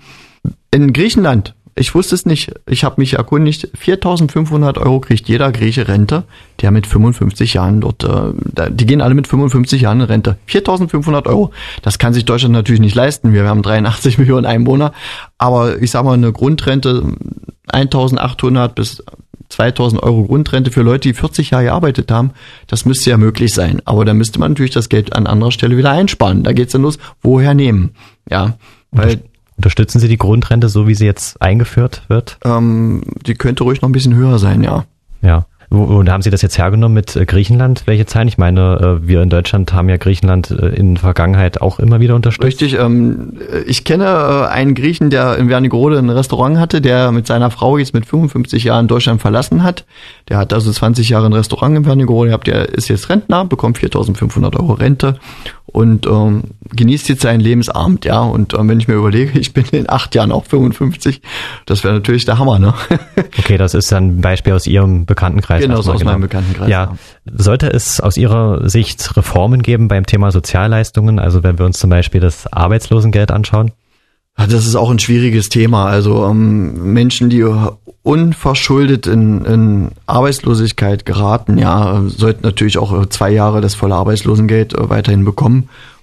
in Griechenland, ich wusste es nicht, ich habe mich erkundigt, viertausendfünfhundert Euro kriegt jeder Grieche Rente, der mit fünfundfünfzig Jahren dort, äh, die gehen alle mit fünfundfünfzig Jahren in Rente. viertausendfünfhundert Euro, das kann sich Deutschland natürlich nicht leisten, wir haben dreiundachtzig Millionen Einwohner, aber ich sag mal, eine Grundrente, eintausendachthundert bis zweitausend Euro Grundrente für Leute, die vierzig Jahre gearbeitet haben, das müsste ja möglich sein, aber da müsste man natürlich das Geld an anderer Stelle wieder einsparen, da geht's dann los, woher nehmen, ja, weil Unterstützen Sie die Grundrente, so wie sie jetzt eingeführt wird? Ähm, die könnte ruhig noch ein bisschen höher sein, ja. Ja. Und haben Sie das jetzt hergenommen mit Griechenland? Welche Zahlen? Ich meine, wir in Deutschland haben ja Griechenland in der Vergangenheit auch immer wieder unterstützt. Richtig. Ähm, ich kenne einen Griechen, der in Wernigerode ein Restaurant hatte, der mit seiner Frau jetzt mit fünfundfünfzig Jahren Deutschland verlassen hat. Der hat also zwanzig Jahre ein Restaurant in Wernigerode. Der ist jetzt Rentner, bekommt viertausendfünfhundert Euro Rente und ähm, genießt jetzt seinen Lebensabend, ja. Und ähm, wenn ich mir überlege, ich bin in acht Jahren auch fünfundfünfzig, das wäre natürlich der Hammer, ne? Okay, das ist dann ein Beispiel aus Ihrem Bekanntenkreis. Genau, aus meinem Bekanntenkreis. Ja. Sollte es aus Ihrer Sicht Reformen geben beim Thema Sozialleistungen? Also wenn wir uns zum Beispiel das Arbeitslosengeld anschauen? Das ist auch ein schwieriges Thema. Also ähm, Menschen, die unverschuldet in, in Arbeitslosigkeit geraten, ja, sollten natürlich auch zwei Jahre das volle Arbeitslosengeld äh, weiterhin bekommen.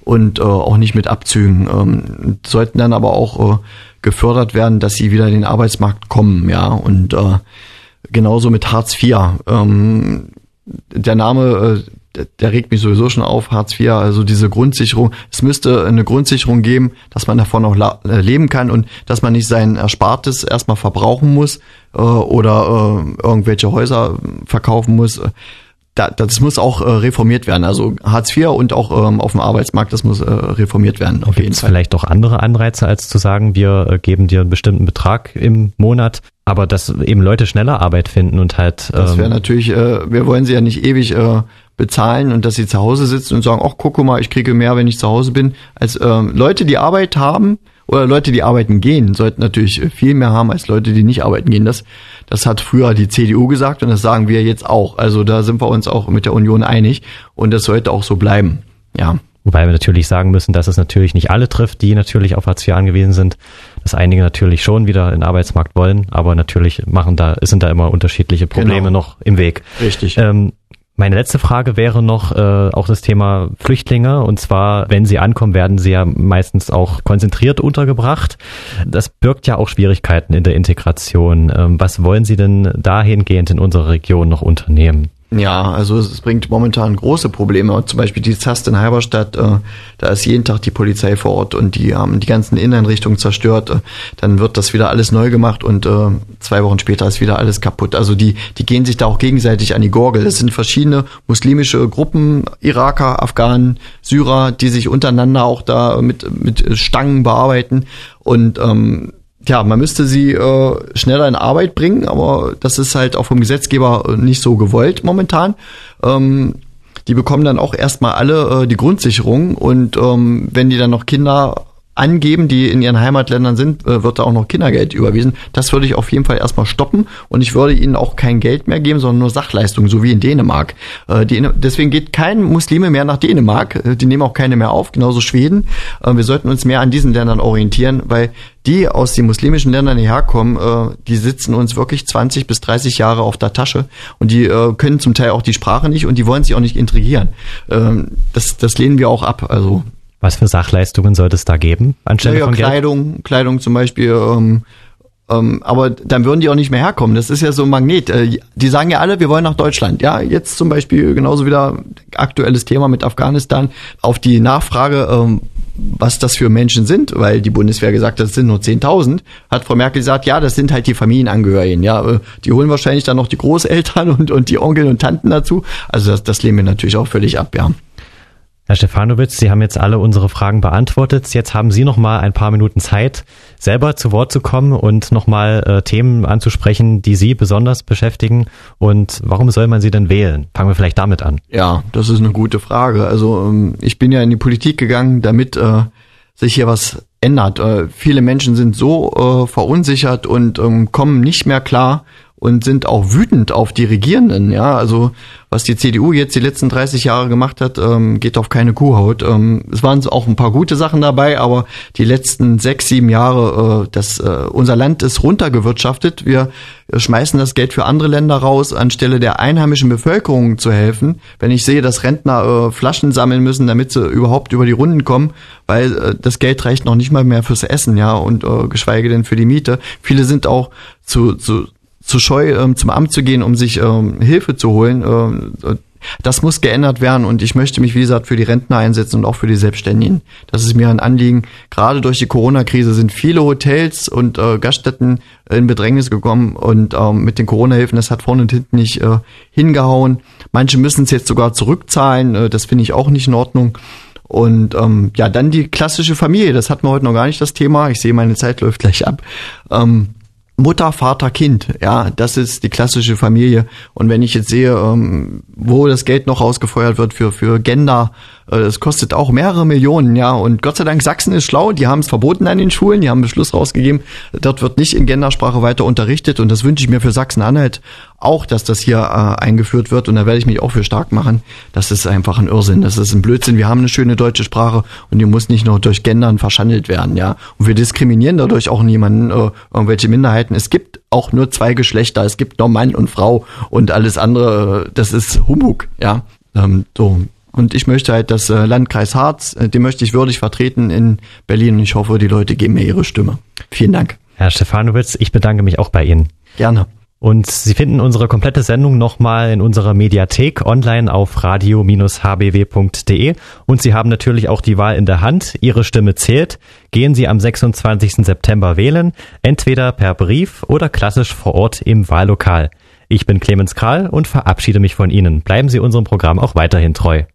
und äh, auch nicht mit Abzügen. Ähm, sollten dann aber auch äh, gefördert werden, dass sie wieder in den Arbeitsmarkt kommen, ja, und äh, genauso mit Hartz vier. Ähm, der Name, äh, der regt mich sowieso schon auf, Hartz vier, also diese Grundsicherung. Es müsste eine Grundsicherung geben, dass man davon auch la- leben kann und dass man nicht sein Erspartes erstmal verbrauchen muss äh, oder äh, irgendwelche Häuser verkaufen muss. Da, das muss auch äh, reformiert werden. Also Hartz vier und auch ähm, auf dem Arbeitsmarkt, das muss äh, reformiert werden. Auf jeden Gibt's Fall. Vielleicht auch andere Anreize, als zu sagen, wir äh, geben dir einen bestimmten Betrag im Monat, aber dass eben Leute schneller Arbeit finden und halt. Ähm, das wäre natürlich, äh, wir wollen sie ja nicht ewig äh, bezahlen und dass sie zu Hause sitzen und sagen, ach guck mal, ich kriege mehr, wenn ich zu Hause bin. Als ähm, Leute, die Arbeit haben oder Leute, die arbeiten gehen, sollten natürlich viel mehr haben als Leute, die nicht arbeiten gehen. Das, das hat früher die C D U gesagt und das sagen wir jetzt auch. Also da sind wir uns auch mit der Union einig und das sollte auch so bleiben. Ja. Wobei wir natürlich sagen müssen, dass es natürlich nicht alle trifft, die natürlich auf Hartz vier angewiesen sind, dass einige natürlich schon wieder in den Arbeitsmarkt wollen, aber natürlich machen da, sind da immer unterschiedliche Probleme Genau. noch im Weg. Richtig. Ähm, Meine letzte Frage wäre noch äh, auch das Thema Flüchtlinge. Und zwar, wenn sie ankommen, werden sie ja meistens auch konzentriert untergebracht. Das birgt ja auch Schwierigkeiten in der Integration. Ähm, was wollen Sie denn dahingehend in unserer Region noch unternehmen? Ja, also es bringt momentan große Probleme. Zum Beispiel die Zast in Halberstadt, äh, da ist jeden Tag die Polizei vor Ort und die haben die ganzen Inneneinrichtungen zerstört. Äh, dann wird das wieder alles neu gemacht und äh, zwei Wochen später ist wieder alles kaputt. Also die die gehen sich da auch gegenseitig an die Gurgel. Es sind verschiedene muslimische Gruppen, Iraker, Afghanen, Syrer, die sich untereinander auch da mit mit Stangen bearbeiten und ähm, ja, man müsste sie äh, schneller in Arbeit bringen, aber das ist halt auch vom Gesetzgeber nicht so gewollt momentan. Ähm, die bekommen dann auch erstmal alle äh, die Grundsicherung und ähm, wenn die dann noch Kinder angeben, die in ihren Heimatländern sind, äh, wird da auch noch Kindergeld überwiesen. Das würde ich auf jeden Fall erstmal stoppen und ich würde ihnen auch kein Geld mehr geben, sondern nur Sachleistungen, so wie in Dänemark. Äh, die, deswegen geht kein Muslime mehr nach Dänemark, äh, die nehmen auch keine mehr auf, genauso Schweden. Äh, wir sollten uns mehr an diesen Ländern orientieren, weil die aus den muslimischen Ländern herkommen, äh, die sitzen uns wirklich zwanzig bis dreißig Jahre auf der Tasche und die äh, können zum Teil auch die Sprache nicht und die wollen sich auch nicht integrieren. Ähm, das, das lehnen wir auch ab, also Was für Sachleistungen sollte es da geben anstelle ja, von Geld? Kleidung, Kleidung zum Beispiel. Ähm, ähm, aber dann würden die auch nicht mehr herkommen. Das ist ja so ein Magnet. Äh, die sagen ja alle, wir wollen nach Deutschland. Ja, jetzt zum Beispiel genauso wieder aktuelles Thema mit Afghanistan. Auf die Nachfrage, ähm, was das für Menschen sind, weil die Bundeswehr gesagt hat, es sind nur zehntausend, hat Frau Merkel gesagt, ja, das sind halt die Familienangehörigen. Ja, äh, die holen wahrscheinlich dann noch die Großeltern und, und die Onkel und Tanten dazu. Also das, das lehnen wir natürlich auch völlig ab, ja. Herr Stefanowitz, Sie haben jetzt alle unsere Fragen beantwortet. Jetzt haben Sie noch mal ein paar Minuten Zeit, selber zu Wort zu kommen und noch mal äh, Themen anzusprechen, die Sie besonders beschäftigen. Und warum soll man sie denn wählen? Fangen wir vielleicht damit an. Ja, das ist eine gute Frage. Also ähm, ich bin ja in die Politik gegangen, damit äh, sich hier was ändert. Äh, viele Menschen sind so äh, verunsichert und ähm, kommen nicht mehr klar und sind auch wütend auf die Regierenden. Ja, also was die C D U jetzt die letzten dreißig Jahre gemacht hat, ähm, geht auf keine Kuhhaut. Ähm, es waren auch ein paar gute Sachen dabei, aber die letzten sechs, sieben Jahre, äh, das, äh, unser Land ist runtergewirtschaftet. Wir schmeißen das Geld für andere Länder raus, anstelle der einheimischen Bevölkerung zu helfen. Wenn ich sehe, dass Rentner äh, Flaschen sammeln müssen, damit sie überhaupt über die Runden kommen, weil äh, das Geld reicht noch nicht mal mehr fürs Essen, ja, und äh, geschweige denn für die Miete. Viele sind auch zu, zu zu scheu, ähm, zum Amt zu gehen, um sich ähm, Hilfe zu holen. Ähm, das muss geändert werden und ich möchte mich, wie gesagt, für die Rentner einsetzen und auch für die Selbstständigen. Das ist mir ein Anliegen. Gerade durch die Corona-Krise sind viele Hotels und äh, Gaststätten in Bedrängnis gekommen und ähm, mit den Corona-Hilfen, das hat vorne und hinten nicht äh, hingehauen. Manche müssen es jetzt sogar zurückzahlen. Äh, das finde ich auch nicht in Ordnung. Und ähm, ja, dann die klassische Familie. Das hatten wir heute noch gar nicht, das Thema. Ich sehe, meine Zeit läuft gleich ab. Ähm, Mutter, Vater, Kind, ja, das ist die klassische Familie. Und wenn ich jetzt sehe, ähm, wo das Geld noch rausgefeuert wird für für Gender, äh, das kostet auch mehrere Millionen, ja. Und Gott sei Dank, Sachsen ist schlau, die haben es verboten an den Schulen, die haben einen Beschluss rausgegeben, dort wird nicht in Gendersprache weiter unterrichtet. Und das wünsche ich mir für Sachsen-Anhalt auch, dass das hier äh, eingeführt wird. Und da werde ich mich auch für stark machen. Das ist einfach ein Irrsinn, das ist ein Blödsinn. Wir haben eine schöne deutsche Sprache und die muss nicht nur durch Gendern verschandelt werden, ja. Und wir diskriminieren dadurch auch niemanden, äh, irgendwelche Minderheiten. Es gibt auch nur zwei Geschlechter, es gibt nur Mann und Frau und alles andere, das ist Humbug, ja. Ähm, so. Und ich möchte halt das äh, Landkreis Harz, äh, den möchte ich würdig vertreten in Berlin. Und ich hoffe, die Leute geben mir ihre Stimme. Vielen Dank. Herr Stefanowitz, ich bedanke mich auch bei Ihnen. Gerne. Und Sie finden unsere komplette Sendung nochmal in unserer Mediathek online auf radio Bindestrich h b w punkt d e. Und Sie haben natürlich auch die Wahl in der Hand. Ihre Stimme zählt. Gehen Sie am sechsundzwanzigsten September wählen, entweder per Brief oder klassisch vor Ort im Wahllokal. Ich bin Clemens Kral und verabschiede mich von Ihnen. Bleiben Sie unserem Programm auch weiterhin treu.